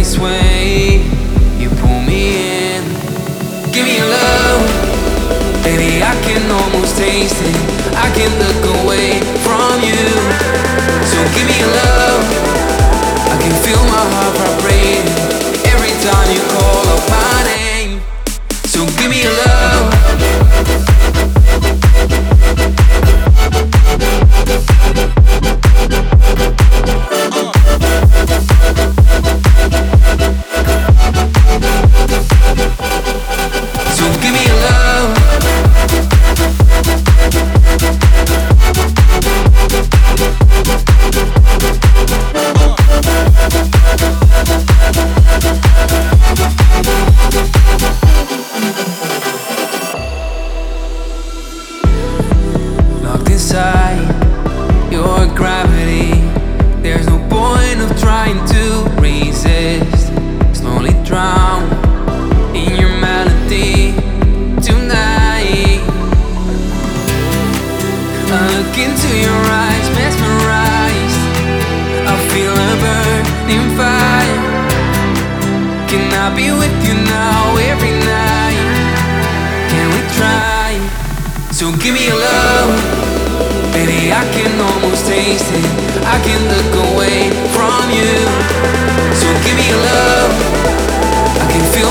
this way. You pull me in, give me your love. Baby, I can almost taste it. I can't look away from you. So give me your love. I can feel my heart vibrating every time you call out my name. So give me your love. So give me your love. Locked inside your gravity, there's no point of trying to resist. Slowly drown in your melody tonight. I look into your eyes, mesmerized. I feel a burning fire. Can I be with you now every night? Can we try? So give me your love. Baby, I can almost taste it. I can't look away from you. So give me your love. I can feel